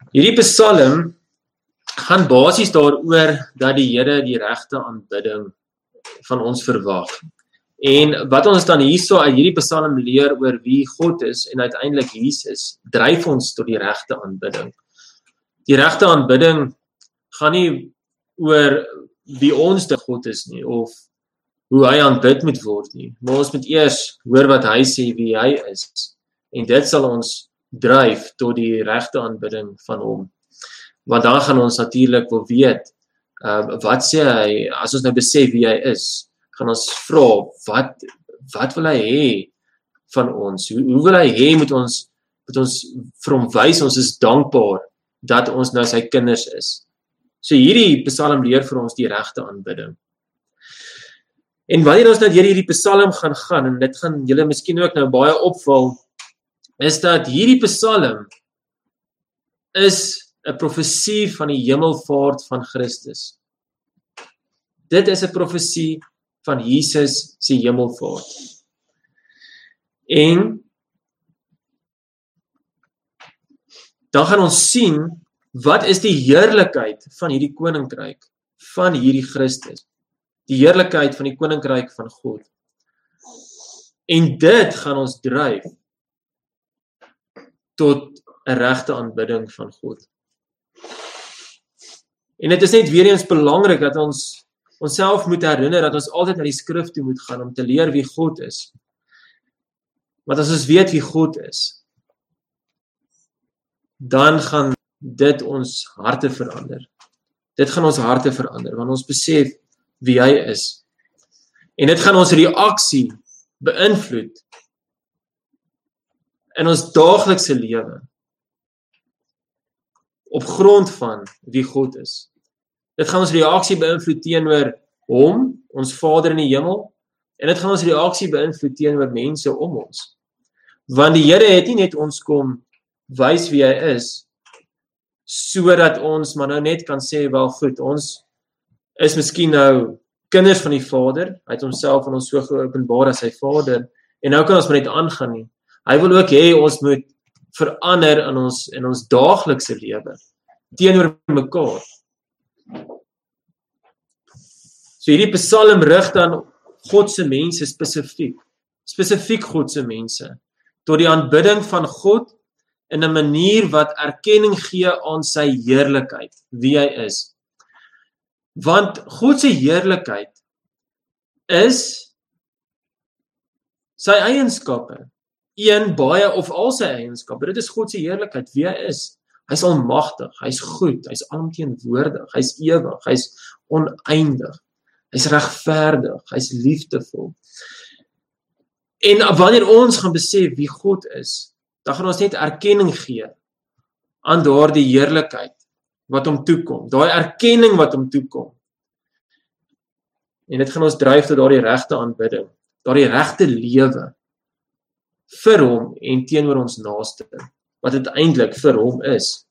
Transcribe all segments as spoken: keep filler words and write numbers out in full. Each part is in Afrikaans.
Hierdie Psalm gaan basies daaroor dat die Here die regte aanbidding van ons verwag. En wat ons dan hierso uit hierdie Psalm leer oor wie God is en uiteindelik Jesus, dryf ons tot die regte aanbidding. Die regte aanbidding gaan nie oor wie ons te God is nie, of hoe hy aanbid moet word nie, maar ons moet eers hoor wat hy sê wie hy is, en dit sal ons dryf tot die regte aanbidding van hom. Want dan gaan ons natuurlik wil weet, uh, wat sê hy, as ons nou besef wie hy is, gaan ons vra, wat, wat wil hy hê van ons? Hoe, hoe wil hy hê moet ons, moet ons vir hom wys, ons is dankbaar dat ons nou sy kinders is. So hierdie Psalm leer vir ons die regte aanbidding. En wanneer ons nou deur hierdie Psalm gaan gaan, en dit gaan julle miskien ook nou baie opval, is dat hierdie Psalm is 'n profesie van die hemelvaart van Christus. Dit is 'n profesie van Jesus se hemelvaart. En dan gaan ons sien, wat is die heerlikheid van hierdie koninkryk, van hierdie Christus? Die heerlikheid van die koninkryk van God. En dit gaan ons dryf tot 'n regte aanbidding van God. En dit is net weer eens belangrik dat ons onsself moet herinner dat ons altyd na die skrif toe moet gaan om te leer wie God is. Want as ons weet wie God is, dan gaan dit ons harte verander. Dit gaan ons harte verander, want ons besef wie hy is. En dit gaan ons reaksie beïnvloed in ons daaglikse lewe op grond van wie God is. Dit gaan ons reaksie beïnvloed teenoor hom, ons Vader in die hemel, en dit gaan ons reaksie beïnvloed teenoor mense om ons. Want die Here het nie net ons kom wys wie hy is, sodat ons maar nou net kan sê, wel goed, ons is miskien nou kinders van die Vader, hy het homself aan ons so geopenbaar as sy Vader, en nou kan ons maar net aangaan nie. Hy wil ook hê ons moet verander in ons, in ons daaglikse lewe, teenoor mekaar. So hierdie Psalm rig dan Godse mense spesifiek, spesifiek Godse mense, tot die aanbidding van God in 'n manier wat erkenning gee aan sy heerlikheid, wie hy is. Want God se heerlikheid is sy eienskappe, een, baie of al sy eienskappe, dit is God se heerlikheid, wie hy is. Hy is almagtig, hy is goed, hy is alomteenwoordig, hy is ewig, hy is oneindig, hy is regverdig, hy is liefdevol. En wanneer ons gaan besef wie God is, dan gaan ons net erkenning gee aan daardie heerlikheid wat hom toekom, daai erkenning wat hom toekom. En dit gaan ons dryf tot daardie regte aanbidding, daardie regte lewe vir hom en teenoor ons naaste, wat uiteindelik vir hom is.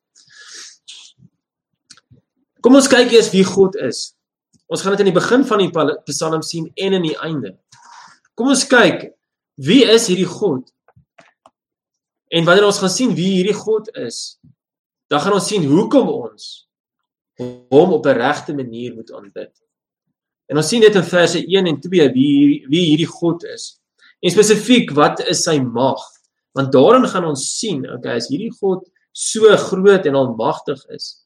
Kom ons kyk eers wie God is. Ons gaan dit in die begin van die Psalm sien en in die einde. Kom ons kyk, wie is hierdie God? En wanneer ons gaan sien wie hierdie God is, dan gaan ons sien hoekom ons hom op 'n regte manier moet aanbid. En ons sien dit in verse een en twee, wie, wie hierdie God is. En spesifiek, wat is sy mag? Want daarin gaan ons sien, okay, as hierdie God so groot en almagtig is,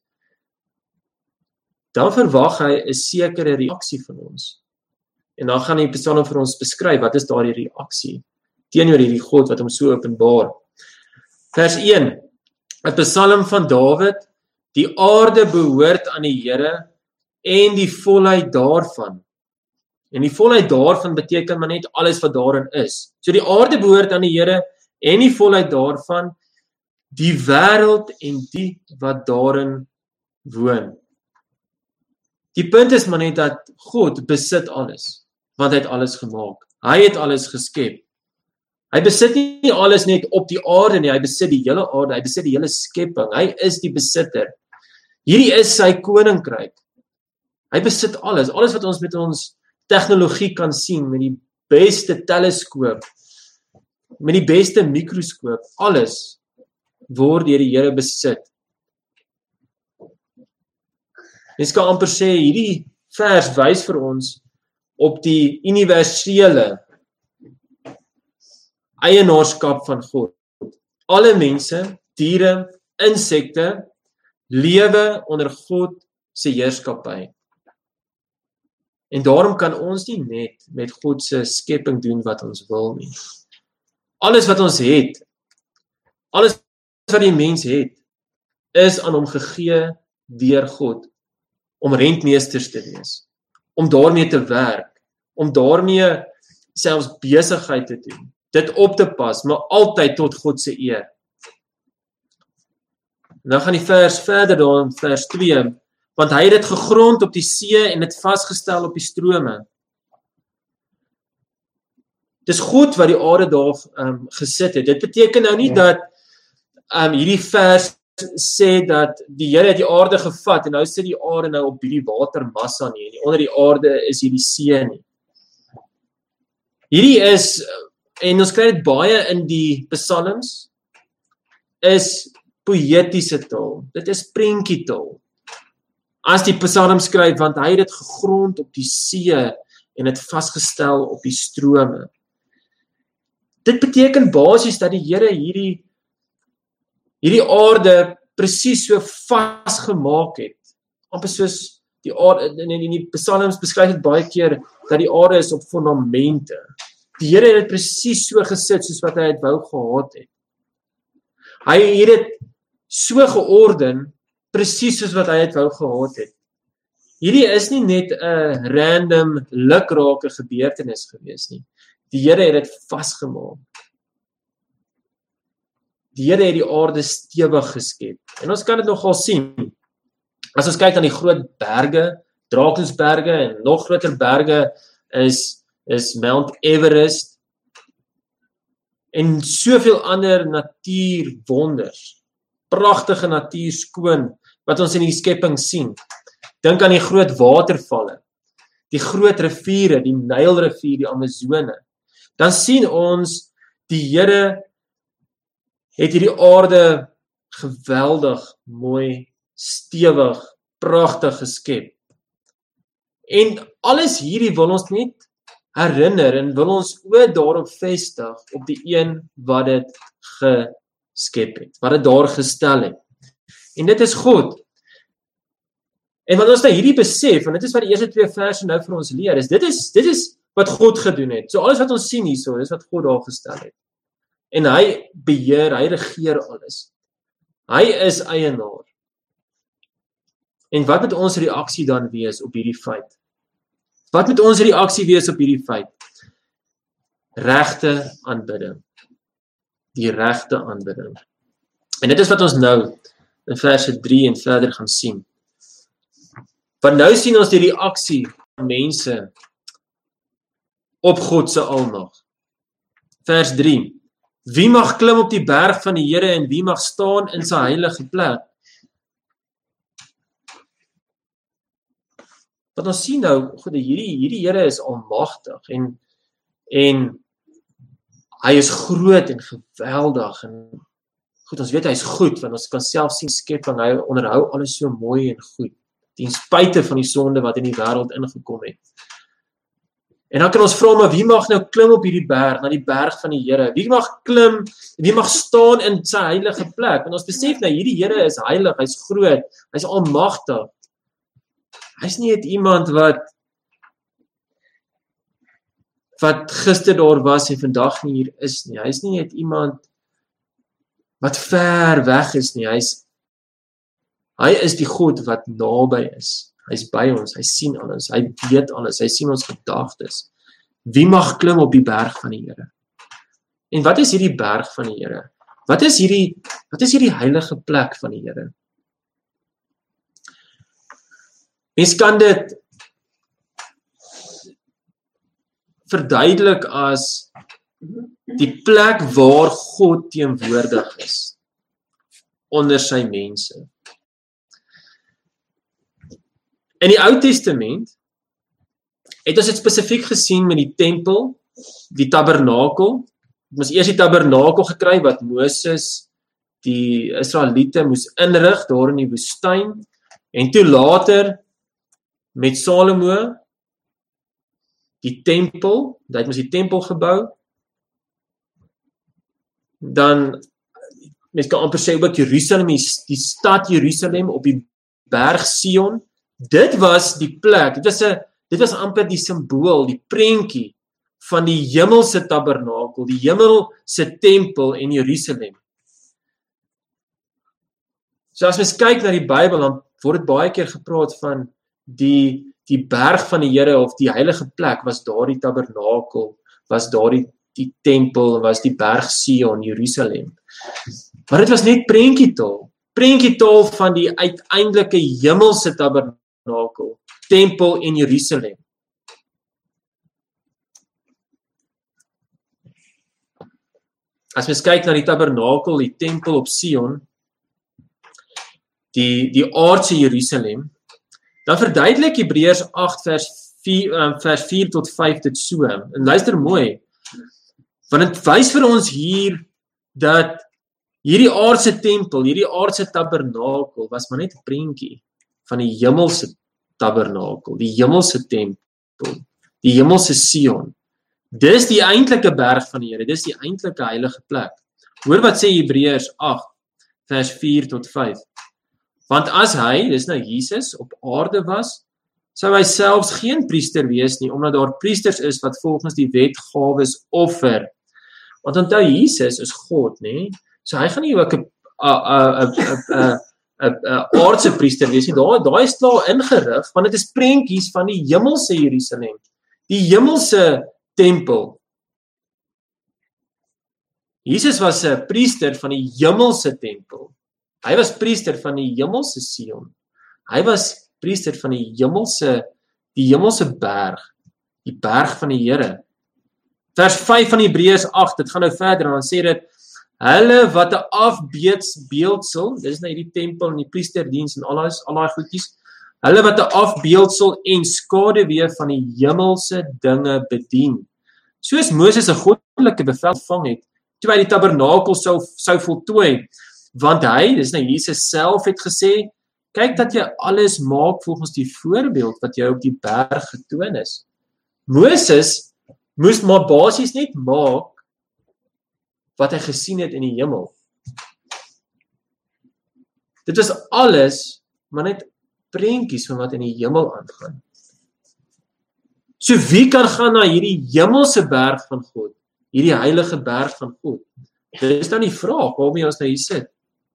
dan verwag hy 'n sekere reaksie van ons. En dan gaan die Psalm vir ons beskryf, wat is daardie reaksie teenoor hierdie God wat hom so openbaar. Vers een, 'n Psalm van Dawid, die aarde behoort aan die Here en die volheid daarvan. En die volheid daarvan beteken maar net alles wat daarin is. So die aarde behoort aan die Here en die volheid daarvan, die wêreld en die wat daarin woon. Die punt is maar net dat God besit alles, want hy het alles gemaak. Hy het alles geskep. Hy besit nie alles net op die aarde nie, hy besit die hele aarde, hy besit die hele skepping, hy is die besitter. Hierdie is sy koninkryk. Hy besit alles, alles wat ons met ons tegnologie kan sien, met die beste teleskoop, met die beste mikroskoop, alles word deur die Here besit. Mens kan amper sê, hierdie vers wys vir ons op die universele eienaarskap van God. Alle mense, diere, insekte, lewe onder God se heerskappy. En daarom kan ons nie net met God se skepping doen wat ons wil nie. Alles wat ons het, alles wat die mens het, is aan hom gegee deur God, om rentmeesters te wees, om daarmee te werk, om daarmee selfs besigheid te doen, dit op te pas, maar altyd tot God se eer. Nou gaan die vers verder daar in vers twee, want hy het dit gegrond op die see en dit vasgestel op die strome. Dis God wat die aarde daar um, gesit het. Dit beteken nou nie ja. dat um, hierdie vers sê dat die Here het die aarde gevat en nou sit die aarde nou op hierdie watermassa nie, en onder die aarde is hierdie see nie. Hierdie is, en ons kry dit baie in die psalms, is poëtiese taal. Dit is prentjietaal. As die psalm skryf, want hy het dit gegrond op die see en het vasgestel op die strome. Dit beteken basies dat die Here hierdie hierdie aarde presies so vasgemaak het. Amper soos die aarde, in die psalms beskryf dit baie keer, dat die aarde is op fondamente. Die Here het dit presies so gesit, soos wat hy het wou gehad het. Hy het dit so georden, presies soos wat hy het wou gehad het. Hierdie is nie net 'n random, lukrake gebeurtenis gewees nie. Die Here het dit vasgemaak. Die Here het die aarde stewig geskep. En ons kan dit nogal sien. As ons kyk aan die groot berge, Drakensberge en nog groter berge is, is Mount Everest en soveel ander natuurwonders. Pragtige natuur skoon wat ons in die skepping sien. Dink aan die groot watervalle, die groot riviere, die Nylrivier, die Amazone. Dan sien ons die Here het hierdie aarde geweldig mooi, stewig, pragtig geskep. En alles hierdie wil ons net herinner en wil ons oor daarop vestig op die een wat dit geskep het, wat dit daar gestel het. En dit is God. En wat ons nou hierdie besef, en dit is wat die eerste twee verse nou vir ons leer, is dit is, dit is wat God gedoen het. So alles wat ons sien hierso, is wat God daar gestel het. En hy beheer, hy regeer alles. Hy is eienaar. En wat moet ons reaksie dan wees op hierdie feit? Wat moet ons reaksie wees op hierdie feit? Regte aanbidding. Die regte aanbidding. En dit is wat ons nou in verse drie en verder gaan sien. Want nou sien ons die reaksie van mense op God se almag. Vers drie. Wie mag klim op die berg van die Here en wie mag staan in sy heilige plek? Wat ons sien nou, God, hierdie, hierdie Here is almagtig en, en hy is groot en geweldig en goed, ons weet hy is goed, want ons kan self sien skepping, hy onderhou alles so mooi en goed, ten spyte van die sonde wat in die wêreld ingekom het. En dan kan ons vra, maar wie mag nou klim op hierdie berg, na die berg van die Here? Wie mag klim, wie mag staan in sy heilige plek? En ons besef nou, hierdie Here is heilig, hy is groot, hy is almagtig. Hy is nie net iemand wat wat gister daar was en vandag nie hier is nie. Hy is nie net iemand wat ver weg is nie. Hy is, hy is die God wat naby is. Hy is by ons, hy sien alles, hy weet alles, hy sien ons gedagtes. Wie mag klim op die berg van die Here? En wat is hierdie berg van die Here? Wat is hierdie, wat is hierdie heilige plek van die Here? Mens kan dit verduidelik as die plek waar God teenwoordig is onder sy mense. In die Ou Testament het ons dit spesifiek gesien met die tempel, die tabernakel. Ons eers die tabernakel gekry wat Moses die Israeliete moes inrig daar in die woestyn en toe later met Salomo, die tempel, hy het mos die tempel gebou, dan, mens kan amper sê ook Jerusalem, die, die stad Jerusalem op die berg Sion, dit was die plek, dit was, a, dit was amper die symbool, die prentjie van die hemelse tabernakel, die hemelse tempel in Jerusalem. So as mens kyk na die Bybel, dan word dit baie keer gepraat van die, die berg van die Here, of die heilige plek, was daar die tabernakel, was daar die, die tempel, was die berg Sion, Jerusalem. Maar dit was net prentjietaal, prentjietaal van die uiteindelike hemelse tabernakel, tempel in Jerusalem. As mens kyk na die tabernakel, die tempel op Sion, die, die aardse Jerusalem, dan verduidelik Hebreërs agt vers vier, um, vers vier tot vyf dit so, en luister mooi, want het wys vir ons hier, dat hierdie aardse tempel, hierdie aardse tabernakel, was maar net 'n prentjie van die hemelse tabernakel, die hemelse tempel, die hemelse Sion. Dis die eintlike berg van die Here, dis die eintlike heilige plek. Hoor wat sê Hebreërs agt, vers vier tot vyf. Want as hy, dis nou Jesus, op aarde was, sou hy selfs geen priester wees nie, omdat daar priesters is wat volgens die wet gawes offer. Want onthou, Jesus is God, nee? So hy gaan nie ook 'n 'n 'n aardse priester wees nie. Daar daai is klaar ingerig, want dit is prentjies van die hemelse Jerusalem, die hemelse tempel. Jesus was 'n priester van die hemelse tempel. Hy was priester van die hemelse Sion. Hy was priester van die hemelse, die hemelse berg, die berg van die Here. Vers vyf van Hebreërs agt, dit gaan nou verder, en dan sê dit, hulle wat 'n afbeeldsel, dis nou hierdie tempel en die priesterdiens en al daai al daai goedjies, hulle wat 'n afbeeldsel en skaduwee van die hemelse dinge bedien. Soos Moses 'n goddelike bevel ontvang het, toe hy die tabernakel sou sou voltooi, want hy, dis nou Jesus self het gesê, kyk dat jy alles maak volgens die voorbeeld wat jou op die berg getoon is. Moses moes maar basies net maak wat hy gesien het in die hemel. Dit was alles, maar net prentjies van wat in die hemel aangaan. So wie kan gaan na hierdie hemelse berg van God, hierdie heilige berg van God? Dit is dan die vraag waarmee ons nou hier sit.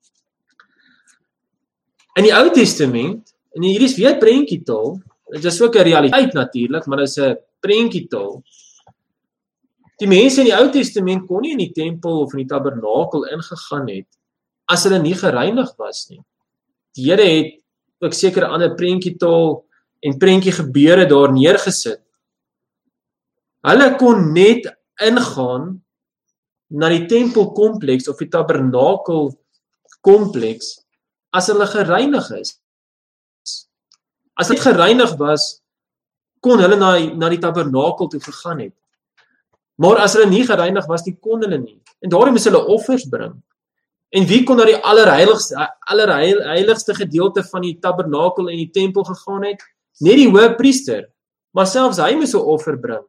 In die Ou Testament, en hier is weer prentjietaal, dit is ook 'n realiteit natuurlik, maar dit is 'n prentjietaal. Die mense in die Ou Testament kon nie in die tempel of in die tabernakel ingegaan het, as hulle nie gereinig was nie. Die Here het ook sekere ander prentjietaal en prentjie gebeure daar neergesit. Hulle kon net ingaan na die tempelkompleks of die tabernakelkompleks as hulle gereinig is. As hulle gereinig was, kon hulle na, na die tabernakel toe gegaan het. Maar as hulle nie gereinig was, die kon hulle nie. En daarom moes hulle offers bring. En wie kon na die allerheiligste, allerheiligste gedeelte van die tabernakel en die tempel gegaan het? Net die hoëpriester. Maar selfs hy moes 'n offer bring.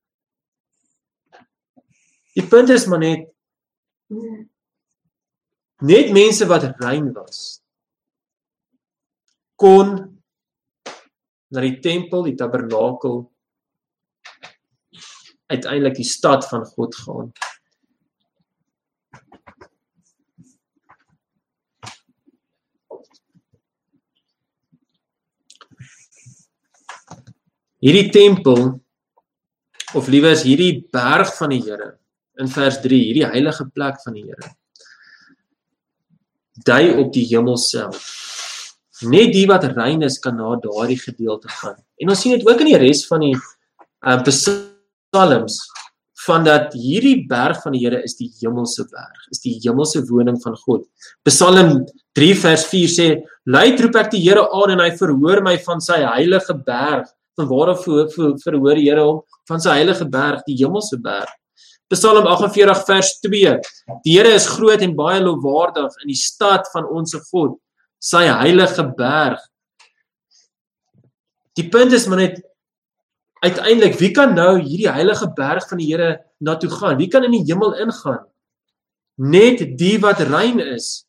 Die punt is maar net, net mense wat rein was, kon na die tempel, die tabernakel, uiteindelik die stad van God gaan. Hierdie tempel, of liewers hierdie berg van die Here, in vers drie, hierdie heilige plek van die Here, dui op die hemel self. Net die wat rein is, kan na daardie gedeelte gaan. En ons sien dit ook in die res van die uh, psalms, van dat hierdie berg van die Here is die hemelse berg, is die hemelse woning van God. Psalm drie vers vier sê, luid roep ek die Here aan en hy verhoor my van sy heilige berg. Van waarop verhoor die Here hom? Van sy heilige berg, die hemelse berg. Psalm agt en veertig vers twee, die Here is groot en baie lofwaardig in die stad van onsse God, sy heilige berg. Die punt is maar net, uiteindelik, wie kan nou hierdie heilige berg van die Here na toe gaan? Wie kan in die hemel ingaan? Net die wat rein is.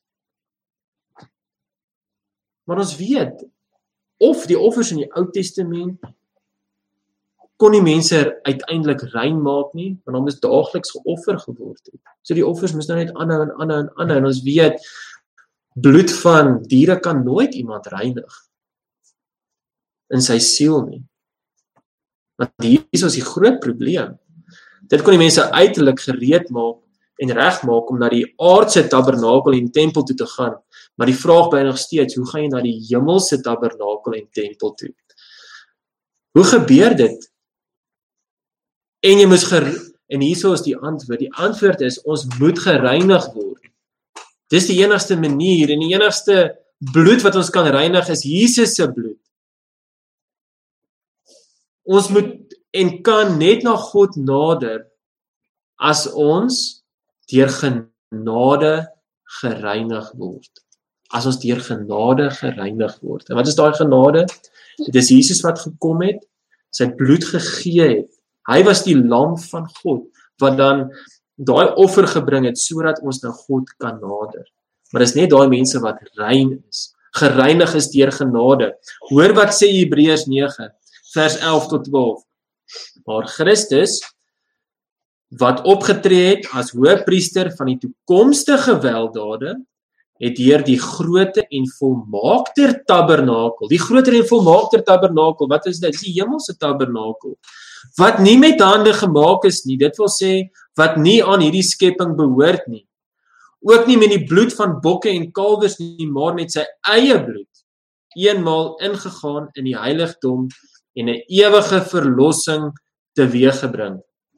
Maar ons weet, of die offers in die Ou Testament, kon die mense uiteindelik rein maak nie, want dan moes daagliks geoffer geword het. So die offers moes nou net aanhou en aanhou en aanhou, en ons weet, bloed van diere kan nooit iemand reinig in sy siel nie. Want hier is ons die groot probleem. Dit kon die mense uiterlik gereed maak en reg maak om na die aardse tabernakel en tempel toe te gaan, maar die vraag bly nog steeds, hoe gaan jy na die hemelse tabernakel en tempel toe? Hoe gebeur dit? En jy moes ger en hierso is die antwoord. Die antwoord is, ons moet gereinig word. Dis die enigste manier, en die enigste bloed wat ons kan reinig is Jesus se bloed. Ons moet en kan net na God nader as ons deur genade gereinig word. As ons deur genade gereinig word. En wat is daai genade? Dit is Jesus wat gekom het, sy bloed gegee het. Hy was die lam van God, wat dan daai offer gebring het, sodat ons na God kan nader. Maar dis net daai mense wat rein is, gereinig is deur genade. Hoor wat sê Hebreërs nege, vers elf tot twaalf. Maar Christus, wat opgetree het as hoëpriester van die toekomstige weldade, het deur die groter en volmaakter tabernakel, die groter en volmaakter tabernakel, wat is dit? Die hemelse tabernakel, wat nie met hande gemaak is nie, dit wil sê, wat nie aan hierdie skepping behoort nie, ook nie met die bloed van bokke en kalwers nie, maar met sy eie bloed, eenmaal ingegaan in die heiligdom en 'n ewige verlossing teweeggebring.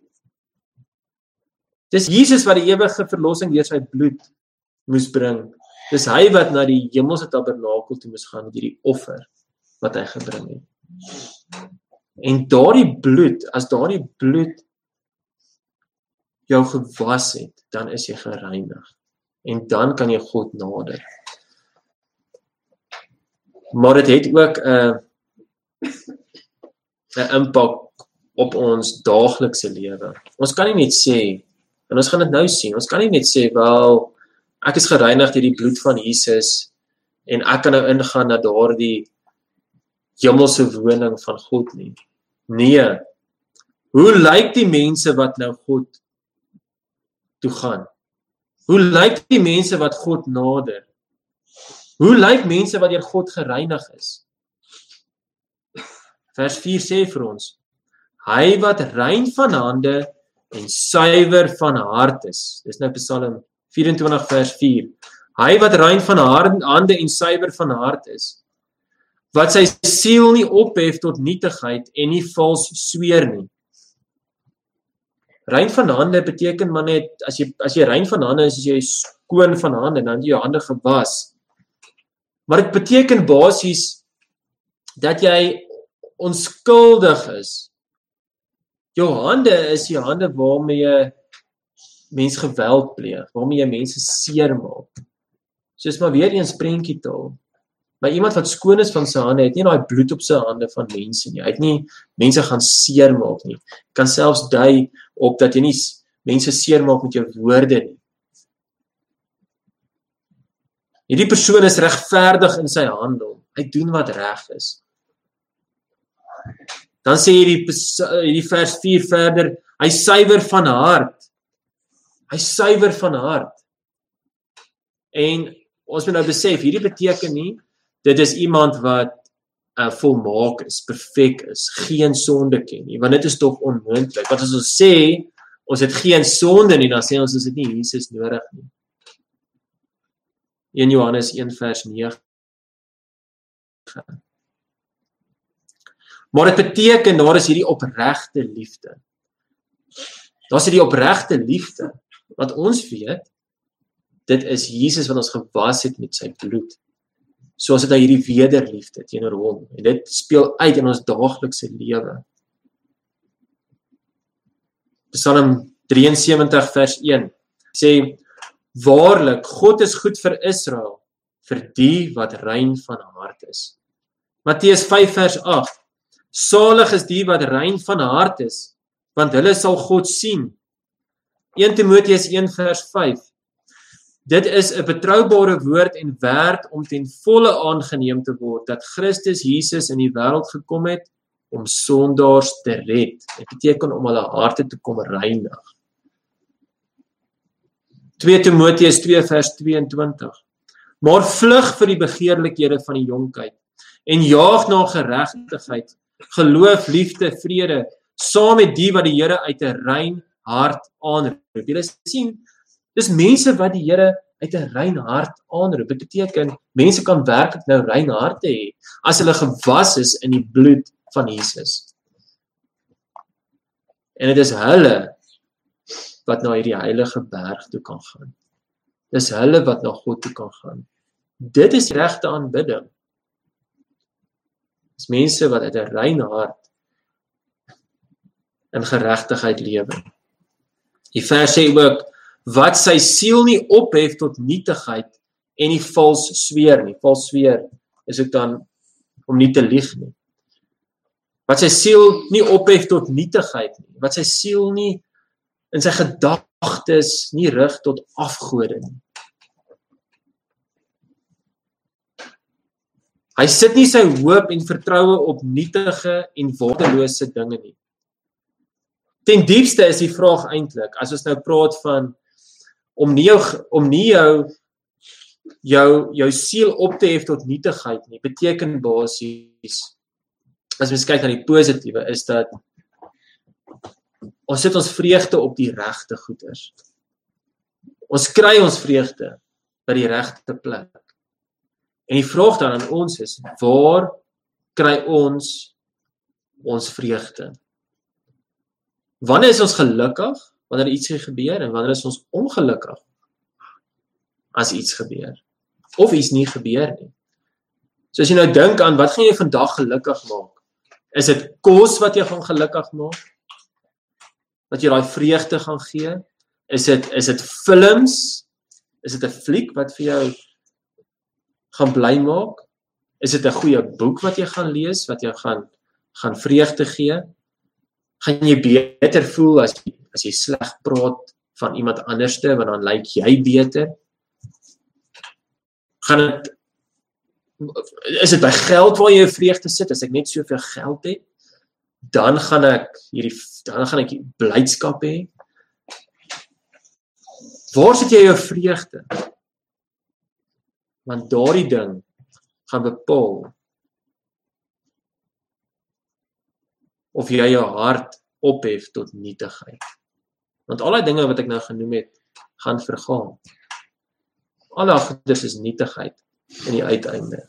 Dis Jesus wat die ewige verlossing deur sy bloed moes bring. Dis hy wat na die hemelse tabernakel toe moes gaan, deur die offer wat hy gebring het. En daardie bloed, as daardie bloed jou gewas het, dan is jy gereinig. En dan kan jy God nader. Maar dit het ook 'n 'n impak op ons daaglikse lewe. Ons kan nie net sê, en ons gaan dit nou sien, ons kan nie net sê, wel, ek is gereinig deur die bloed van Jesus, en ek kan nou ingaan na daardie hemelse woning van God nie. Nee, hoe lyk die mense wat nou God toe gaan? Hoe lyk die mense wat God nader? Hoe lyk mense wat deur God gereinig is? Vers vier sê vir ons, hy wat rein van hande en suiwer van hart is. Dis nou Psalm vyf-en-twintig vers vier. Hy wat rein van hande en suiwer van hart is, wat sy siel nie ophef tot nietigheid en nie vals sweer nie. Rein van hande beteken maar net, as jy, as jy rein van hande is, as jy skoon van hande, dan jy jou hande gewas. Maar dit beteken basies, dat jy onskuldig is. Jou hande is die hande waarmee jy mens geweld pleeg, waarmee jy mense seer maak. Soos maar weer eens prentjietaal. Maar iemand wat skoon is van sy hande, het nie daai bloed op sy hande van mense nie. Hy het nie mense gaan seer maak nie. Kan selfs dui op dat jy nie mense seer maak met jou woorde nie. Hierdie persoon is regverdig in sy handel. Hy doen wat reg is. Dan sê hierdie, hierdie vers vier verder, hy suiwer van hart. Hy suiwer van hart. En ons moet nou besef, hierdie beteken nie, dit is iemand wat uh, volmaak is, perfek is, geen sonde ken nie, want dit is toch onmoontlik. Want as ons sê, ons het geen sonde nie, dan sê ons, ons het nie Jesus nodig nie. Eerste Johannes een vers nege. Maar dit beteken, daar is hierdie opregte liefde. Daar is hierdie opregte liefde, wat ons weet, dit is Jesus wat ons gewas het met sy bloed. Soos het hy hierdie wederliefde teenoor hom. En dit speel uit in ons daaglikse lewe. Psalm drie en sewentig vers een sê, waarlik, God is goed vir Israel, vir die wat rein van hart is. Matteus vyf vers agt, Salig is die wat rein van hart is, want hulle sal God sien. Eerste Timoteus een vers vyf. Dit is 'n betroubare woord en werd om ten volle aangeneem te word, dat Christus Jesus in die wêreld gekom het, om sondaars te red. Dit beteken om hulle harte te kom reinig. Tweede Timoteus twee vers tweeëntwintig. Maar vlug vir die begeerlikhede van die jonkheid, en jaag na geregtigheid, geloof, liefde, vrede, saam met die wat die Here uit 'n rein hart aanroep. Julle sien, dis mense wat die Here uit 'n rein hart aanroep. Dit beteken, mense kan werklik nou rein harte hê, as hulle gewas is in die bloed van Jesus. En dit is hulle wat na hierdie heilige berg toe kan gaan. Dis hulle wat na God toe kan gaan. Dit is regte aanbidding. Dis mense wat uit 'n rein hart in geregtigheid lewe. Die vers sê ook, wat sy siel nie ophef tot nietigheid en nie vals sweer nie. Vals sweer is ook dan om nie te lieg nie. Wat sy siel nie ophef tot nietigheid nie. Wat sy siel nie in sy gedagtes nie rig tot afgode nie. Hy sit nie sy hoop en vertroue op nietige en waardelose dinge nie. Ten diepste is die vraag eintlik, as ons nou praat van om nie jou om nie jou jou jou siel op te hef tot nietigheid nie, beteken basies, as ons kyk na die positiewe, is dat ons sit ons vreugde op die regte goeders. Ons kry ons vreugde by die regte plek. En die vraag dan aan ons is, waar kry ons ons vreugde? Wanneer is ons gelukkig, wanneer iets gebeur, en wanneer is ons ongelukkig, as iets gebeur, of iets nie gebeur nie. So as jy nou dink aan, wat gaan jy vandag gelukkig maak? Is dit kos wat jy gaan gelukkig maak? Wat jy daai vreugde gaan gee? Is dit, is dit films? Is dit 'n fliek wat vir jou gaan bly maak? Is dit 'n goeie boek wat jy gaan lees, wat jy gaan, gaan vreugde gee? Gaan jy beter voel as, as jy sleg praat van iemand anderste, want dan lyk jy beter? Gaan dit, is dit by geld waar jy jou vreugde sit? As ek net soveel geld het, dan gaan ek hierdie, dan gaan ek blydskap hê. Waar sit jy jou vreugde? Want daardie ding gaan bepaal of jy jou hart ophef tot nietigheid. Want al die dinge wat ek nou genoem het, gaan vergaan. Al die goeders is nietigheid in die uiteinde.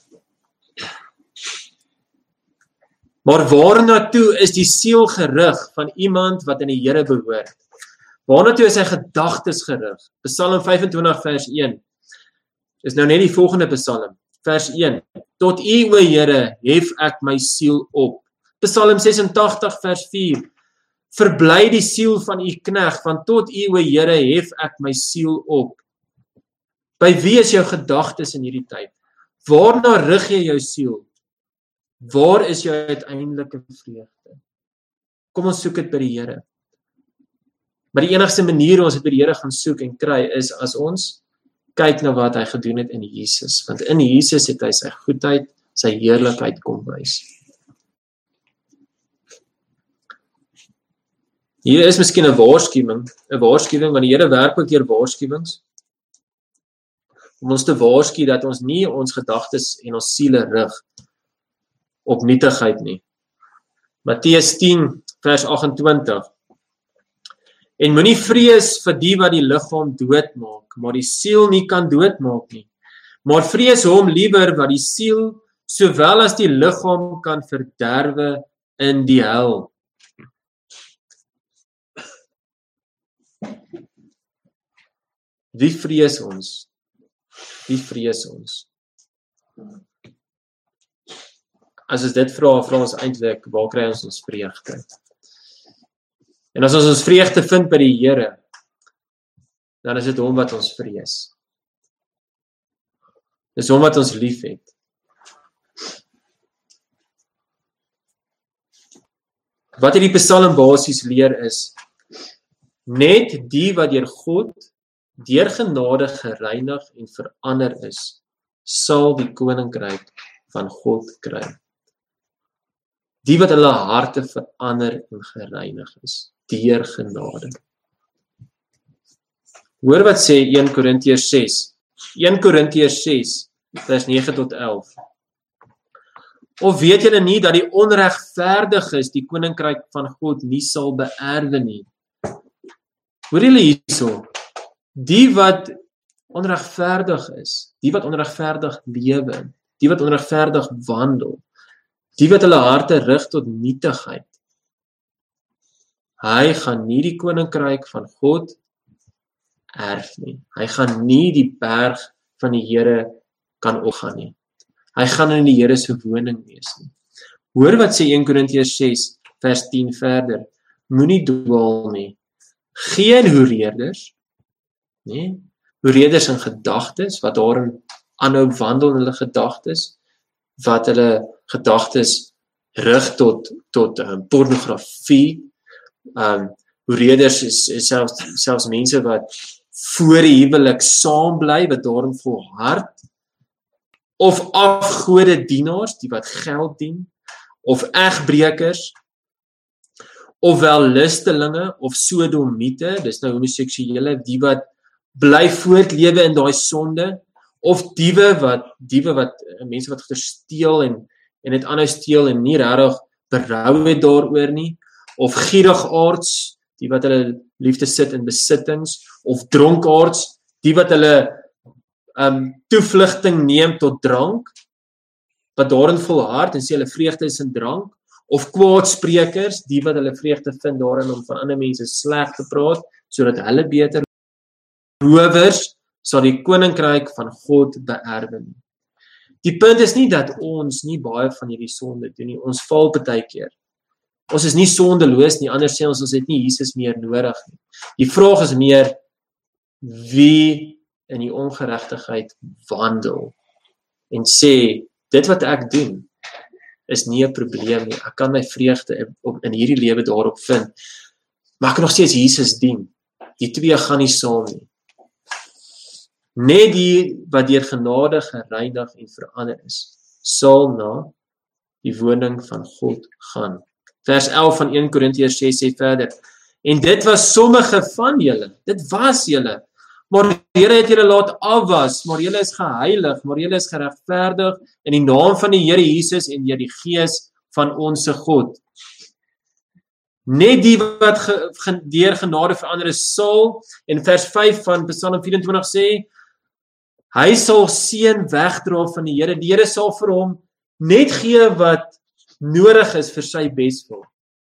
Maar waarna toe is die siel gerig van iemand wat in die Here behoort? Waarna toe is sy gedagtes gerig? Psalm vyf-en-twintig vers een. Is nou net die volgende Psalm, vers een. Tot U, o Here, hef ek my siel op. Psalm ses-en-tagtig vers vier. Verbly die siel van U knegt, want tot U, o Here, hef ek my siel op. By wie is jou gedagtes in hierdie tyd? Waarna rig jy jou siel? Waar is jou uiteindelike vreugde? Kom ons soek dit by die Here. Maar die enigste manier ons dit by die Here gaan soek en kry is as ons kyk na wat hy gedoen het in Jesus. Want in Jesus het hy sy goedheid, sy heerlikheid kom wys. Hier is miskien 'n waarskuwing, 'n waarskuwing, want die Here werk ook deur waarskuwings. Om ons te waarsku dat ons nie ons gedagtes en ons siele rig op nietigheid nie. Matteus tien vers agt-en-twintig. En moenie vrees vir die wat die liggaam doodmaak, maar die siel nie kan doodmaak nie. Maar vrees hom liewer wat die siel sowel as die liggaam kan verderwe in die hel. Wie vrees ons? Wie vrees ons? As ons dit vra, vra ons eintlik, waar kry ons ons vreugde? En as ons ons vreugde vind by die Here, dan is dit hom wat ons vrees. Dis hom wat ons lief het. Wat hierdie Psalm basies leer is, net die wat deur God, deur genade gereinig en verander is, sal die koninkryk van God kry. Die wat hulle harte verander en gereinig is, deur genade. Hoor wat sê Eerste Korintiërs ses. Eerste Korintiërs ses, vers nege tot elf. Of weet julle nie dat die onregverdiges die koninkryk van God nie sal beerwe nie? Hoor julle hierso? Die wat onregverdig is, die wat onregverdig lewe, die wat onregverdig wandel, die wat hulle harte rig tot nietigheid, hy gaan nie die koninkryk van God erf nie. Hy gaan nie die berg van die Here kan opgaan nie. Hy gaan in die Here se woning wees nie. Hoor wat sê Eerste Korintiërs ses vers tien verder. Moenie dwaal nie. Geen hoereerders, nee, hoereerders in gedagtes, wat daarin aanhou wandel in hulle gedagtes, wat hulle gedagtes rig tot tot um, pornografie. Um, hoereerders is, is selfs selfs mense wat voor die huwelik saam bly, wat daarin volhard, of afgode dienaars, die wat geld dien, of egbrekers, of wel lustelinge, of sodomiete, dis nou homoseksuele, die wat bly voortlewe in daai sonde, of diewe wat, diewe wat, mense wat steel en, en het aanhou steel en nie regtig berou het daaroor nie, of gierigaards, die wat hulle liefde sit in besittings, of dronkaards, die wat hulle um, toevlugting neem tot drank, wat daarin volhard en sê hulle vreugde is in drank, of kwaadsprekers, die wat hulle vreugde vind daarin om van ander mense sleg te praat, sodat hulle beter rowers sal die koninkryk van God beerwe nie. Die punt is nie dat ons nie baie van hierdie sonde doen nie, ons val partykeer. Ons is nie sondeloos nie, anders sê ons ons het nie Jesus meer nodig nie. Die vraag is meer, wie in die ongeregtigheid wandel en sê, dit wat ek doen is nie 'n probleem nie, ek kan my vreugde in hierdie lewe daarop vind, maar ek kan nog steeds Jesus dien. Die twee gaan nie saam nie. Net die wat deur genade gereinig en verander is, sal na die woning van God gaan. Vers elf van Eerste Korintiërs ses sê verder, en dit was sommige van julle, dit was julle, maar die Here het julle laat afwas, maar julle is geheilig, maar julle is geregverdig in die naam van die Here Jesus en deur die Gees van onsse God. Net die wat ge, ge, deur genade verander is, sal, en vers vyf van Psalm vyf-en-twintig sê, hy sal seën wegdra van die Here. Die Here sal vir hom net gee wat nodig is vir sy beswil.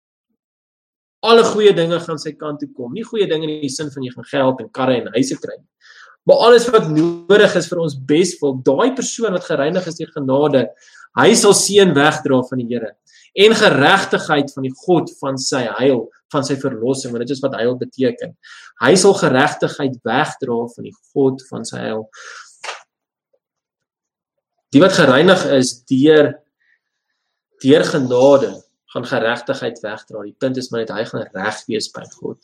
Alle goeie dinge gaan sy kant toe kom. Nie goeie dinge in die sin van jy gaan geld en karre en huise kry. Maar alles wat nodig is vir ons beswil, daai persoon wat gereinig is deur genade, hy sal seën wegdra van die Here. En geregtigheid van die God van sy heil, van sy verlossing, want dit is wat heil beteken. Hy sal geregtigheid wegdra van die God van sy heil. Die wat gereinig is deur deur genade, gaan geregtigheid wegdra. Die punt is maar net, hy gaan reg wees by God.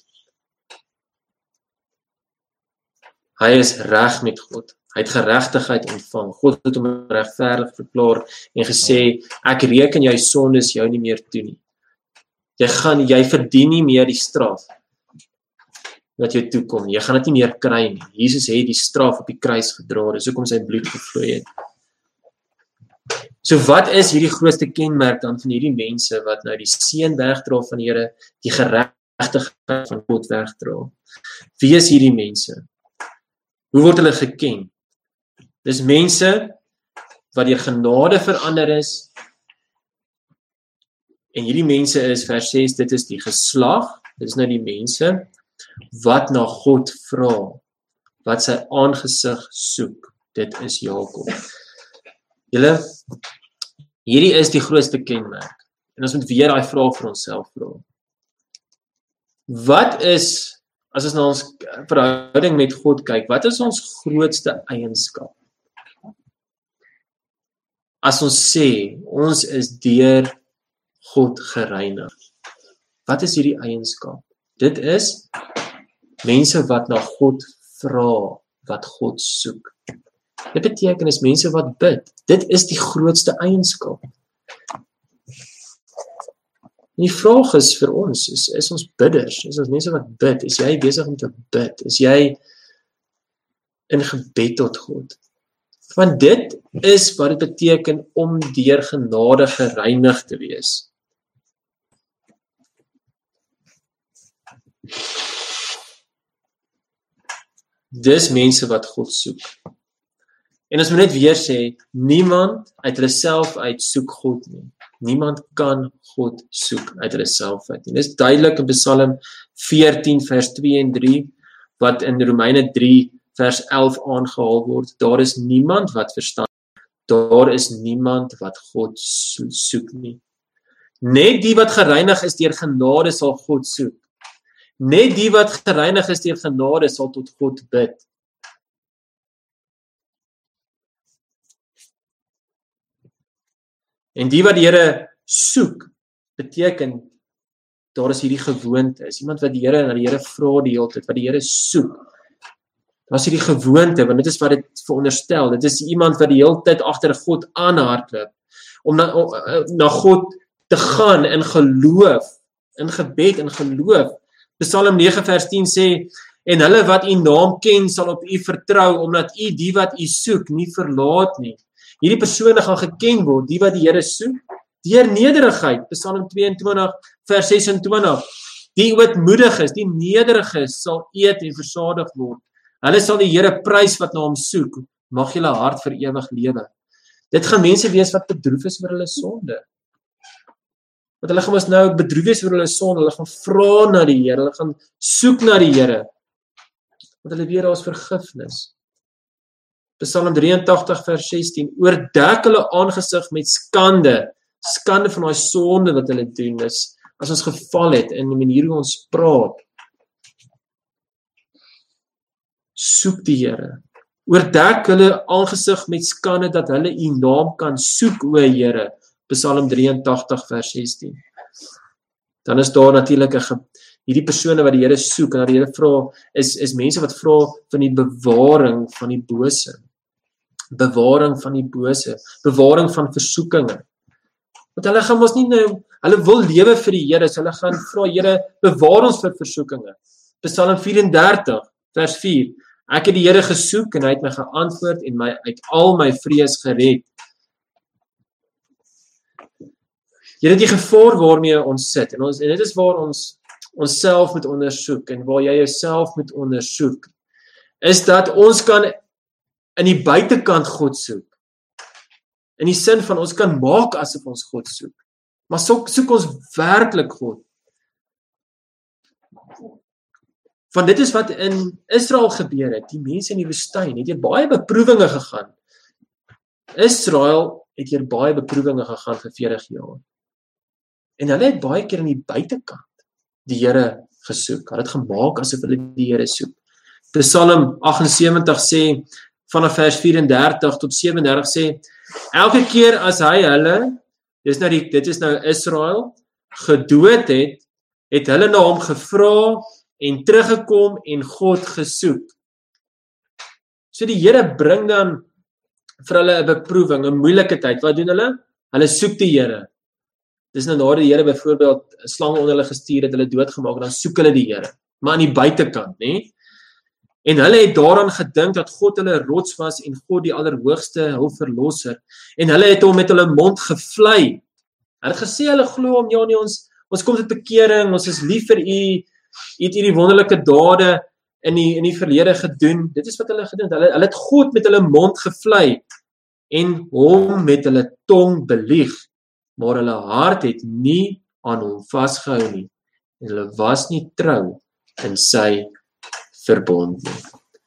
Hy is reg met God. Hy het geregtigheid ontvang. God het hom regverdig verklaar en gesê, ek reken jou sondes jou nie meer toe nie. Jy gaan, jy verdien nie meer die straf wat jou toekom nie. Jy gaan dit nie meer kry nie. Jesus het die straf op die kruis gedra, dis hoekom sy bloed gevloei het. So wat is hierdie grootste kenmerk dan van hierdie mense wat nou die seën wegdra van die Here, die geregtigheid van God wegdra? Wie is hierdie mense? Hoe word hulle geken? Dis mense wat deur genade verander is, en hierdie mense is, vers ses, dit is die geslag, dit is nou die mense wat na God vra, wat sy aangesig soek, dit is Jakob. Julle, hierdie is die grootste kenmerk. En ons moet weer daai vraag vir onsself vra. Wat is, as ons na ons verhouding met God kyk, wat is ons grootste eienskap? As ons sê, ons is deur God gereinig. Wat is hierdie eienskap? Dit is mense wat na God vra, wat God soek. Dit beteken is mense wat bid. Dit is die grootste eienskap. En die vraag is vir ons, is, is ons bidders, is ons mense wat bid, is jy besig om te bid, is jy in gebed tot God? Want dit is wat dit beteken om deur genade gereinig te wees. Dis mense wat God soek. En as ons net weer sê, niemand uit hulle self uit soek God nie. Niemand kan God soek uit hulle self uit. En dis duidelik in Psalm veertien vers twee en drie, wat in Romeine drie vers elf aangehaal word. Daar is niemand wat verstaan. Daar is niemand wat God soek nie. Net die wat gereinig is deur genade sal God soek. Net die wat gereinig is deur genade sal tot God bid. En die wat die Here soek, beteken, daar is hierdie gewoonte, is iemand wat die Here na die Here vra die hele tyd, wat die Here soek. Daar is hierdie gewoonte, want dit is wat dit veronderstel, dit is iemand wat die hele tyd agter God aanhardloop, om na, om na God te gaan in geloof, in gebed, in geloof. Psalm nege vers tien sê, en hulle wat u naam ken, sal op u vertrou, omdat u die wat u soek, nie verlaat nie. Hierdie persone gaan geken word, die wat die Here soek, deur nederigheid, Psalm twee en twintig, vers ses en twintig, die ootmoedig is, die nederig is, sal eet en versadig word. Hulle sal die Here prys wat na hom soek, mag julle hart vir ewig lewe. Dit gaan mense wees wat bedroef is oor hulle sonde. Want hulle gaan ons nou bedroef wees oor hulle sonde, hulle gaan vra na die Here, hulle gaan soek na die Here, want hulle weet daar is vergifnis. Psalm drie en tagtig vers sestien, oordek hulle aangesig met skande, skande van daai sonde wat hulle doen, is, as ons geval het, in die manier hoe ons praat, soek die Here, oordek hulle aangesig met skande, dat hulle u naam kan soek, o Here, Psalm drie en tagtig vers sestien. Dan is daar natuurlik 'n hierdie persone wat die Here soek, en dat die Here vra, is, is mense wat vra van die bewaring van die bose. Bewaring van die bose, bewaring van versoekinge. Want hulle gaan ons nie nou, hulle wil lewe vir die Here, so hulle gaan vra, Here, bewaar ons vir versoekinge. Psalm vyf en dertig, vers vier, ek het die Here gesoek, en hy het my geantwoord, en my uit al my vrees gered. Here, die gevaar waarmee ons sit, en, ons, en dit is waar ons ons self moet ondersoek, en waar jy jouself moet ondersoek, is dat ons kan in die buitekant God soek. In die sin van ons kan maak asof ons God soek. Maar soek, soek ons werklik God. Want dit is wat in Israel gebeur het. Die mense in die woestyn het hier baie beproewinge gegaan. Israel het hier baie beproewinge gegaan vir veertig jaar. En hulle het baie keer in die buitekant die Here gesoek. Hulle het gemaak asof hulle die Here soek. Psalm agt en sewentig sê, vanaf vers vyf en dertig tot sewe en dertig sê, elke keer as hy hulle, dit is nou, die, dit is nou Israel, gedood het, het hulle na hom gevra en teruggekom en God gesoek. So die Here bring dan vir hulle 'n beproewing, 'n moeilike tyd. Wat doen hulle? Hulle soek die Here. Dis nou nadat die Here byvoorbeeld 'n slang onder hulle gestuur het, hulle doodgemaak, en dan soek hulle die Here, maar aan die buitekant, nê? En hulle het daaraan gedink dat God hulle rots was en God die Allerhoogste, hul verlosser. En hulle het hom met hulle mond gevlei. Hulle het gesê hulle glo hom, ja nee, ons ons kom tot bekering, ons is lief vir u, u het hierdie wonderlike dade in die in die verlede gedoen. Dit is wat hulle gedoen het. Hulle hulle het God met hulle mond gevlei en hom met hulle tong belieg, maar hulle hart het nie aan hom vasgehou nie. En hulle was nie trou in sy verbond nie.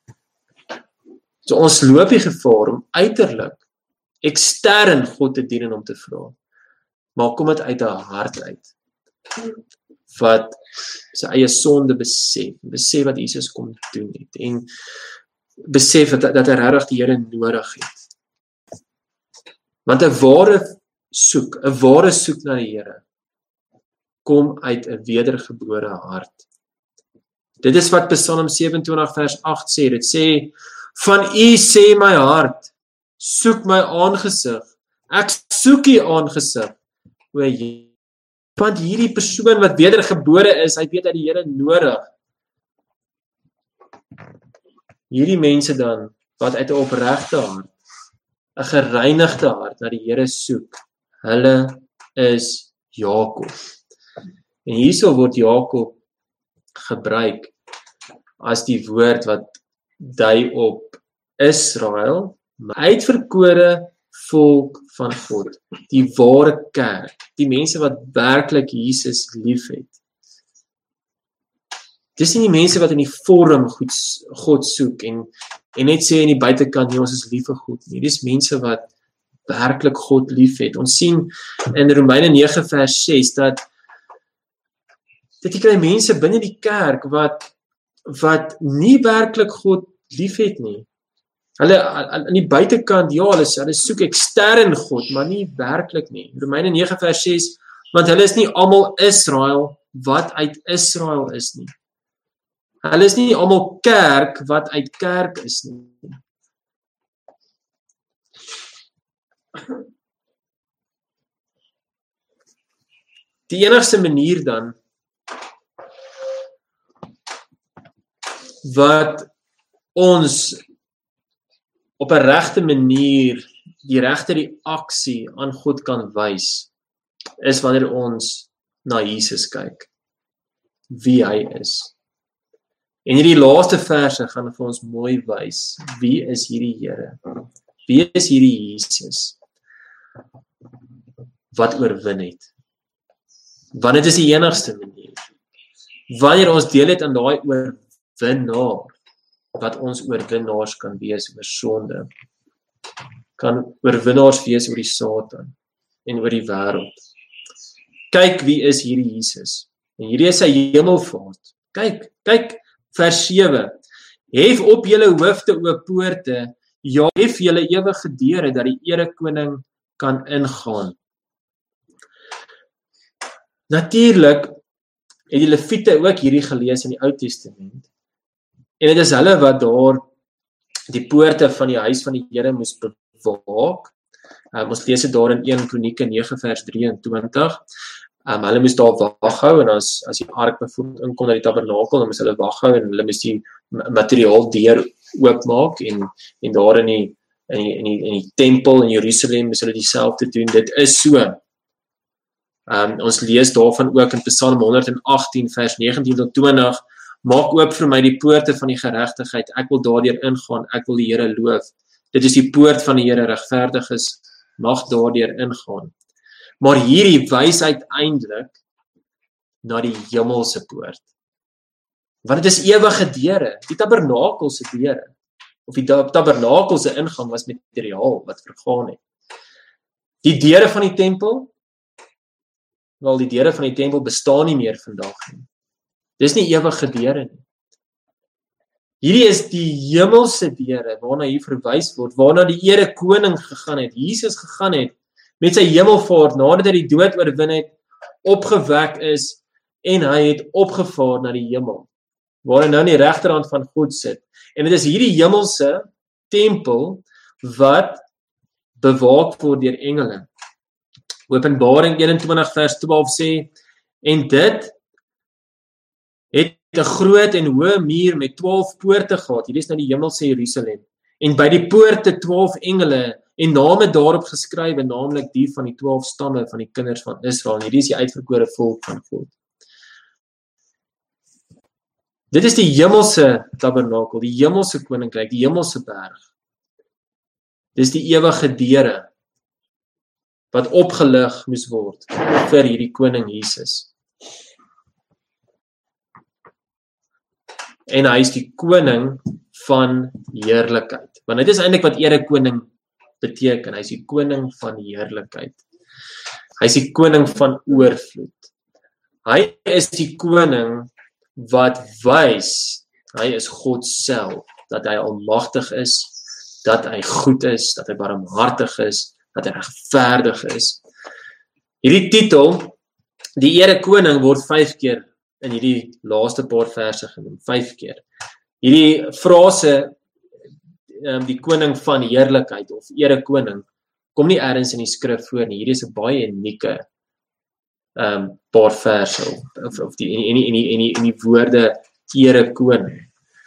So ons loop die gevaar om uiterlik, ekstern God te dien en om te vra. Maar kom dit uit 'n hart uit, wat sy eie sonde besef, besef wat Jesus kom doen het, en besef dat, dat hy regtig die Here nodig het. Want 'n ware soek, 'n ware soek na die Here, kom uit 'n wedergebore hart. Dit is wat Psalm sewenentwintig vers agt sê. Dit sê, van U sê my hart, soek my aangesig. Ek soek U aangesig. O Here, want hierdie persoon wat wedergebore is, hy weet dat die Here nodig. Hierdie mense dan, wat uit 'n opregte hart, 'n gereinigde hart na die Here soek, hulle is Jakob. En hierso word Jakob gebruik as die woord wat dui op Israel, uitverkore volk van God, die ware kerk, die mense wat werklik Jesus liefhet. Dis nie die mense wat in die vorm goed, God soek en, en net sê in die buitekant, nee, ons is lief vir God nie. Dis mense wat werklik God liefhet. Ons sien in Romeine nege vers ses dat dat jy kry mense binne die kerk wat wat nie werklik God liefhet nie. Hulle aan die buitekant, ja, hulle, hulle soek ekstern God, maar nie werklik nie. Romeine nege vers ses, want hulle is nie almal Israel wat uit Israel is nie. Hulle is nie almal kerk wat uit kerk is nie. Die enigste manier dan wat ons op 'n regte manier die regte reaksie aan God kan wys, is wanneer ons na Jesus kyk, wie hy is. En hierdie laaste verse gaan vir ons mooi wys, wie is hierdie Here? Wie is hierdie Jesus? Wat oorwin het? Want dit is die enigste manier. Wanneer ons deel het aan daai oorwinnaar, wat ons oorwinnaars kan wees oor sonde, kan oorwinnaars wees oor die Satan en oor die wêreld. Kyk wie is hierdie Jesus. En hierdie is sy hemelvaart. Kyk, kyk vers sewe. Hef op julle hoofde o poorte, ja, hef julle ewige deure dat die erekoning kan ingaan. Natuurlik het die Lewiete ook hierdie gelees in die Ou Testament. En dit is hulle wat daar die poorte van die huis van die Here moes bewaak. Um, ons lees dit daar in eerste Kronieke nege vers drieëntwintig. Um, hulle moes daar wag hou en as as die ark byvoorbeeld inkom na die tabernakel, dan moes hulle wag hou en hulle moes die materiaal deur oopmaak en en daar in die in die in die, in die tempel in Jerusalem moes hulle dieselfde doen. Dit is so. Um, ons lees daarvan ook in Psalm honderd agttien vers negentien tot twintig. Maak oop vir my die poorte van die geregtigheid. Ek wil daardeur ingaan. Ek wil die Here loof. Dit is die poort van die Here, regverdiges mag daardeur ingaan. Maar hierdie wys uiteindelik na die hemelse poort. Want dit is ewige deure, die tabernakel se deure. Of die tabernakel se ingang was materiaal wat vergaan het. Die deure van die tempel, wel die deure van die tempel bestaan nie meer vandag nie. Dis nie ewige deure nie. Hierdie is die hemelse deure waarna hier verwys word, waarna die Ere koning gegaan het, Jesus gegaan het, met sy hemelvaart, nadat hy die dood oorwin het, opgewek is, en hy het opgevaar na die hemel, waar hy nou in die regterhand van God sit. En dit is hierdie hemelse tempel, wat bewaak word deur engele. Openbaring eenentwintig vers twaalf sê, en dit het 'n groot en hoë muur met twaalf poorte gehad. Hierdie is nou die hemelse Jerusalem. En by die poorte twaalf engele en name daarop geskrywe, naamlik die van die twaalf stamme van die kinders van Israel. En hierdie is die uitverkore volk van God. Dit is die hemelse tabernakel, die hemelse koninkryk, die hemelse berg. Dit is die ewige deure wat opgelig moes word vir hierdie koning Jesus. En hy is die koning van heerlikheid. Want dit is eintlik wat ere koning beteken. Hy is die koning van heerlikheid. Hy is die koning van oorvloed. Hy is die koning wat wys, hy is God self, dat hy almagtig is, dat hy goed is, dat hy barmhartig is, dat hy regverdig is. Hierdie titel Die Here koning word vyf keer in hierdie laaste paar verse genoem, vyf keer. Hierdie frase, um, die koning van heerlikheid of ere koning, kom nie ergens in die skrif voor nie. Hierdie is 'n baie unieke um, paar verse of, of die, en, die, en, die, en, die, en die woorde ere koning.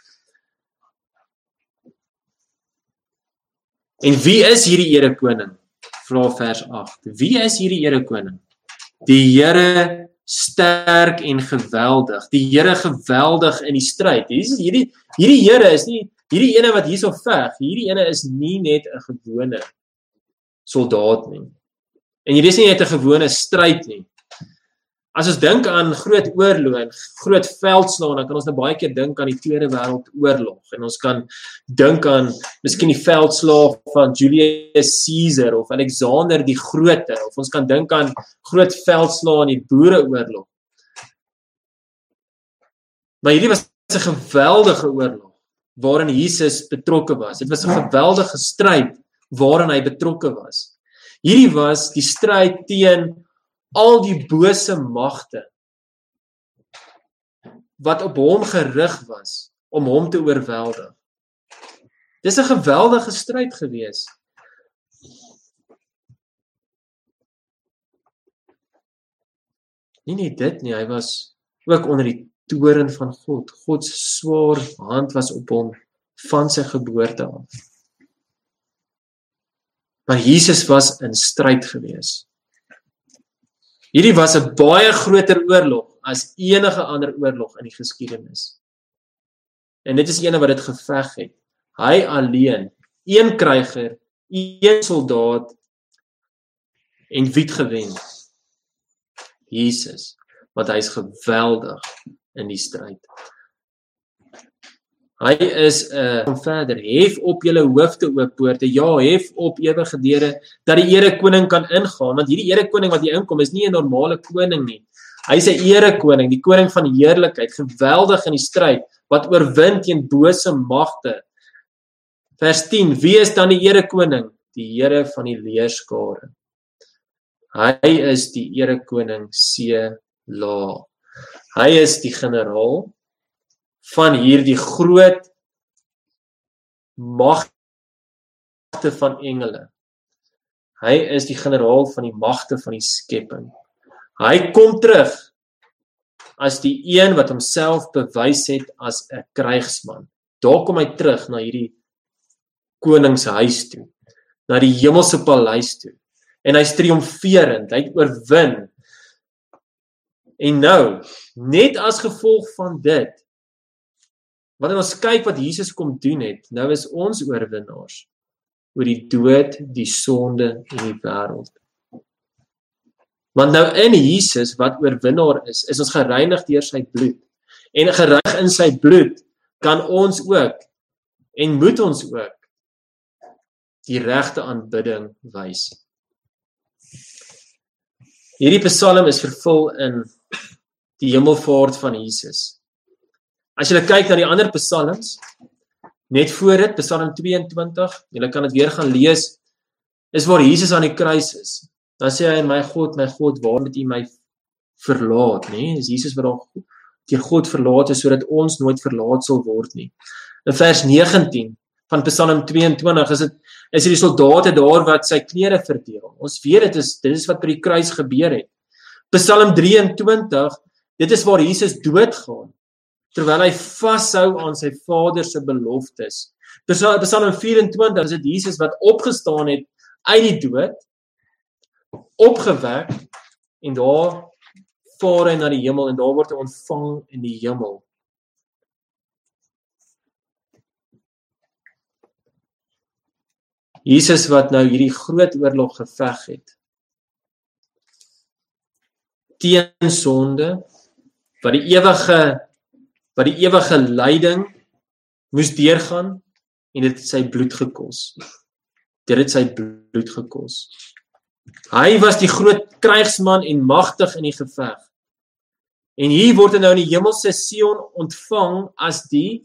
En wie is hierdie ere koning? Vra vers agt. Wie is hierdie ere koning? Die Here sterk en geweldig. Die Here geweldig in die stryd. Hierdie hierdie Here is nie hierdie ene wat hierso veg. Hierdie ene is nie net 'n gewone soldaat nie. En hierdie is nie net 'n gewone stryd nie. As ons dink aan groot oorloë en groot veldslae, dan kan ons nou baie keer dink aan die Tweede Wêreldoorlog en ons kan dink aan miskien die veldslae van Julius Caesar of Alexander die Grote, of ons kan dink aan groot veldslae in die Boereoorlog. Maar hierdie was 'n geweldige oorlog waarin Jesus betrokke was. Dit was 'n geweldige stryd waarin hy betrokke was. Hierdie was die stryd teen al die bose magte wat op hom gerig was om hom te oorweldig. Dis 'n geweldige stryd gewees. Nie net dit nie, hy was ook onder die toorn van God. God se swaar hand was op hom van sy geboorte af. Maar Jesus was in stryd gewees. Hierdie was 'n baie groter oorlog as enige ander oorlog in die geskiedenis. En dit is ene wat dit geveg het. Hy alleen, een kryger, een soldaat, en wie het gewen? Jesus, want hy is geweldig in die stryd. Hy is 'n uh, kom verder, hef op julle hoofde o poorte, ja, hef op ewige deure, dat die ere koning kan ingaan, want hierdie ere koning wat hier inkom, is nie 'n normale koning nie. Hy is 'n ere koning, die koning van heerlikheid, geweldig in die stryd, wat oorwin teen bose magte. Vers tien, wie is dan die ere koning? Die Here van die leerskare. Hy is die ere koning Sela. Hy is die generaal van hierdie groot magte van engele. Hy is die generaal van die magte van die skepping. Hy kom terug as die een wat homself bewys het as 'n krygsman. Daar kom hy terug na hierdie koningshuis toe, na die hemelse paleis toe. En hy's triomferend, hy het oorwin. En nou, net as gevolg van dit, wanneer ons kyk wat Jesus kom doen het, nou is ons oorwinnaars oor die dood, die sonde en die wêreld. Want nou in Jesus wat oorwinnaar is, is ons gereinig deur sy bloed. En gereinig in sy bloed kan ons ook en moet ons ook die regte aanbidding wys. Hierdie psalm is vervul in die hemelvaart van Jesus. As jy kyk na die ander psalms, net voor dit, Psalm tweeëntwintig, jy kan dit weer gaan lees, is waar Jesus aan die kruis is. Dan sê hy, my God, my God, waarom het U my verlaat? Nee, is Jesus wat daar deur God verlaat is, sodat ons nooit verlaat sal word nie. In vers negentien van Psalm tweeëntwintig is dit is die soldate daar wat sy klere verdeel. Ons weet dit is dit is wat by die kruis gebeur het. Psalm drieëntwintig, dit is waar Jesus doodgaan, terwyl hy vashou aan sy Vader se beloftes. Psalm vyf-en-twintig is dit Jesus wat opgestaan het uit die dood, opgewek, en daar vaar hy na die hemel, en daar word hy ontvang in die hemel. Jesus wat nou hierdie groot oorlog geveg het, teen sonde, wat die ewige, wat die ewige lyding moes deurgaan, en dit het sy bloed gekos. Dit het sy bloed gekos. Hy was die groot krygsman en magtig in die geveg. En hier word hy nou in die hemelse Sion ontvang as die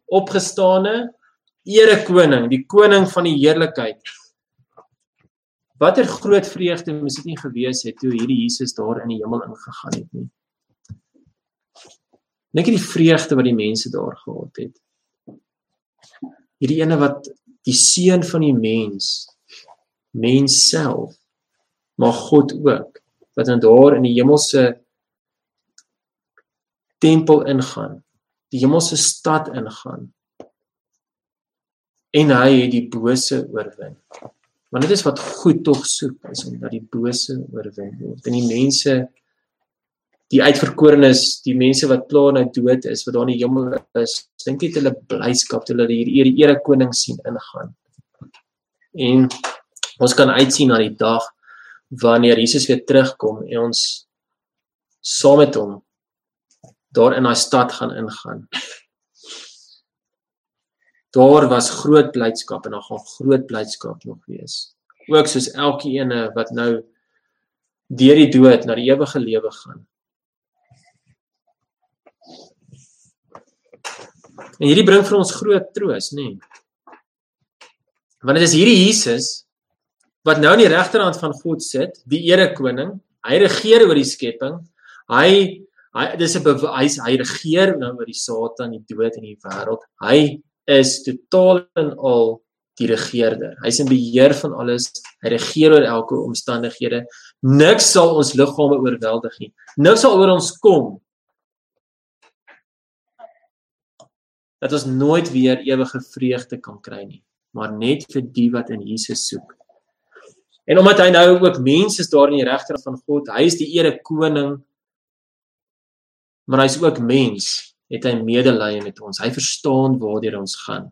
opgestane ere koning, die koning van die heerlikheid. Watter groot vreugde moes dit nie gewees het toe hierdie Jesus daar in die hemel ingegaan het nie. Dink jy die vreugde wat die mense daar gehad het? Hierdie ene wat die seun van die mens, mens self, maar God ook, wat dan daar in die hemelse tempel ingaan, die hemelse stad ingaan, en hy het die bose oorwin. Want dit is wat goed tog soek, is om dat die bose oorwin word. En die mense, die uitverkorenes, die mense wat klaar nou dood is, wat daar in die hemel is, dink jy het hulle blyskap, toe hulle hier die ere koning sien ingaan. En ons kan uitsien na die dag, wanneer Jesus weer terugkom, en ons saam met hom, daar in die stad gaan ingaan. Daar was groot blydskap, en daar gaan groot blydskap nog wees. Ook soos elke ene wat nou deur die dood na die ewige lewe gaan. En hierdie bring vir ons groot troos, nee. Want dit is hierdie Jesus, wat nou in die regterhand van God sit, die erekoning, hy regeer oor die skepping, hy, hy, dis 'n bewys, hy regeer nou oor die Satan, die dood en die wêreld, hy is totaal en al die regeerder. Hy is in beheer van alles, hy regeer oor elke omstandighede, niks sal ons liggame oorweldig nie, niks sal oor ons kom, dat ons nooit weer ewige vreugde kan kry nie, maar net vir die wat in Jesus soek. En omdat hy nou ook mens is daar in die regterhand van God, hy is die ere koning, maar hy is ook mens, het hy medelee met ons, hy verstaan waardeur ons gaan.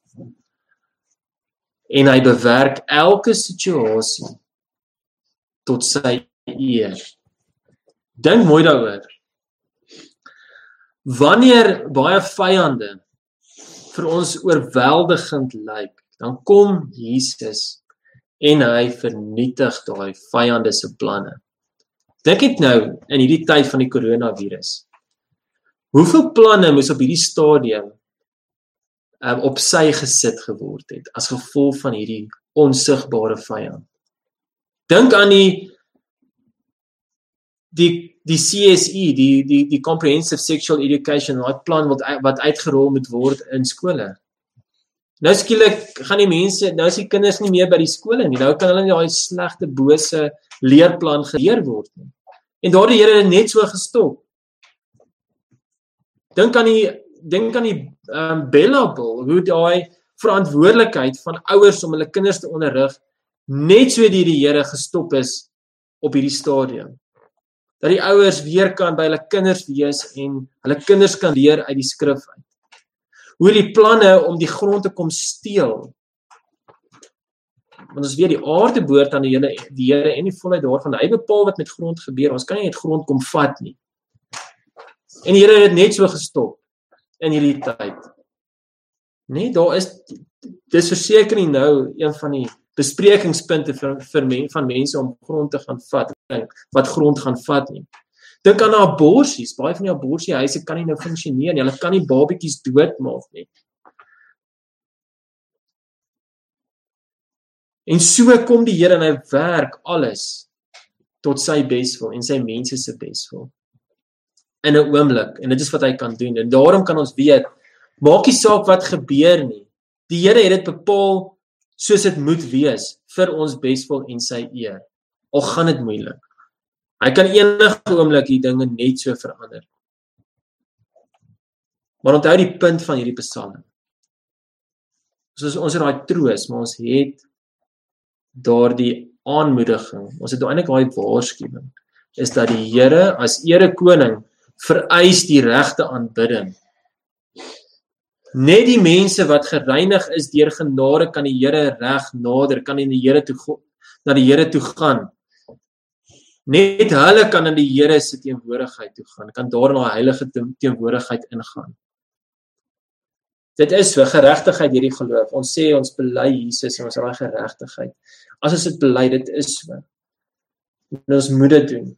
En hy bewerk elke situasie tot sy eer. Dink mooi daaroor. Wanneer baie vyande vir ons oorweldigend lyk, dan kom Jesus en hy vernietig daai vyande se planne. Dink net nou in hierdie tyd van die coronavirus. Hoeveel planne moes op hierdie stadium um, op sy gesit geword het, as gevolg van hierdie onsigbare vyand? Dink aan die die die C S E, die die die Comprehensive Sexual Education, daai plan wat wat uitgerol moet word in skole. Nou skielik gaan die mense, nou is die kinders nie meer by die skole nie. Nou kan hulle nie daai slegte, bose leerplan geleer word nie. En daardie Here het net so gestop. Dink aan die dink aan die um, Bellable, hoe daai verantwoordelikheid van ouers om hulle kinders te onderrig net so deur die Here gestop is op hierdie stadium. Dat die ouers weer kan by hulle kinders wees en hulle kinders kan leer uit die skrif uit. Hoe die planne om die grond te kom steel. Want ons weet die aarde behoort aan die Here, die Here en die volheid daarvan. Hy bepaal wat met grond gebeur. Ons kan nie net grond kom vat nie. En die Here het net so gestop in hierdie tyd. Nee, daar is dis verseker nie nou een van die besprekingspunte vir, vir men, van mense om grond te gaan vat, wat grond gaan vat nie. Dink aan aborsies, baie van die aborsiehuise kan nie nou funksioneer nie, hulle kan nie babetjies doodmaak nie. En so kom die Here en hy werk alles tot sy beswil en sy mense se beswil. In 'n oomblik, en dit is wat hy kan doen, en daarom kan ons weet, maak nie saak wat gebeur nie, die Here het dit bepaal soos dit moet wees, vir ons beswil en sy eer, al gaan dit moeilik. Hy kan enige oomblik die dinge net so verander. Maar onthou die punt van hierdie psalm. Soos ons het daai troos, maar ons het daardie aanmoediging, ons het eintlik daai waarskuwing, is dat die Here as erekoning vereis die regte aanbidding. Net die mense wat gereinig is deur genade kan die Here reg nader, kan in die Here toe na die Here toe gaan. Net hulle kan in die Here se teenwoordigheid toe gaan, kan daar na heilige teenwoordigheid ingaan. Dit is so, geregtigheid hierdie geloof. Ons sê ons bely Jesus en ons raai geregtigheid. As ons dit bely, dit is so. En ons moet dit doen.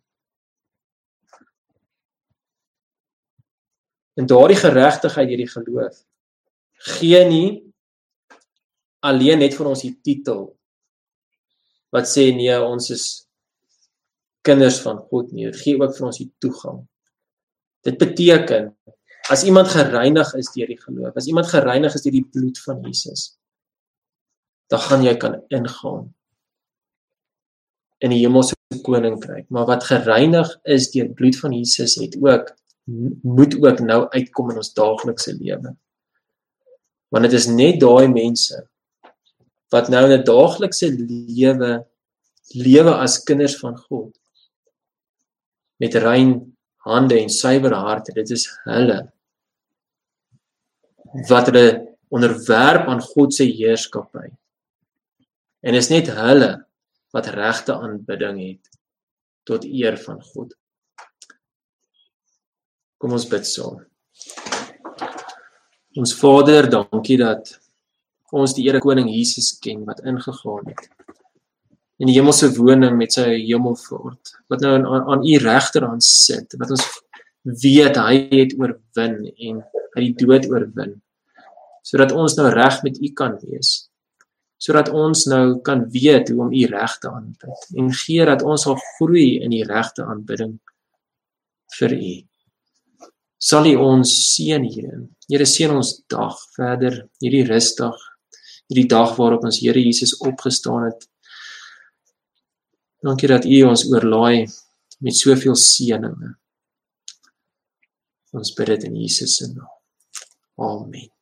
En daardie geregtigheid hierdie geloof gee nie alleen net vir ons die titel wat sê nee, ons is kinders van God nie. Dit gee ook vir ons die toegang. Dit beteken, as iemand gereinig is deur die geloof, as iemand gereinig is deur die bloed van Jesus, dan gaan jy kan ingaan in die hemelse koninkryk. Maar wat gereinig is deur bloed van Jesus, het ook, moet ook nou uitkom in ons daaglikse lewe. Want dit is net daai mense, wat nou in 'n daaglikse lewe, lewe as kinders van God, met rein hande en suiwer harte, dit is hulle, wat hulle onderwerp aan God se heerskappy. En is net hulle, wat regte aanbidding het, tot eer van God. Kom ons bid saam. Ons Vader, dankie dat ons die Here Koning Jesus ken, wat ingegaan het in die hemelse woning met sy hemelvaart, wat nou aan, aan u regterhand sit, wat ons weet, hy het oorwin en hy die dood oorwin, sodat ons nou reg met u kan wees, sodat ons nou kan weet hoe om u reg te aanbid, en gee dat ons sal groei in die regte aanbidding vir u. Sal u ons seën hierin. Here, seën ons dag verder, hierdie rusdag, hierdie dag waarop ons Here Jesus opgestaan het. Dankie dat u ons oorlaai met soveel seëninge. Ons bid dit in Jesus se naam. Amen.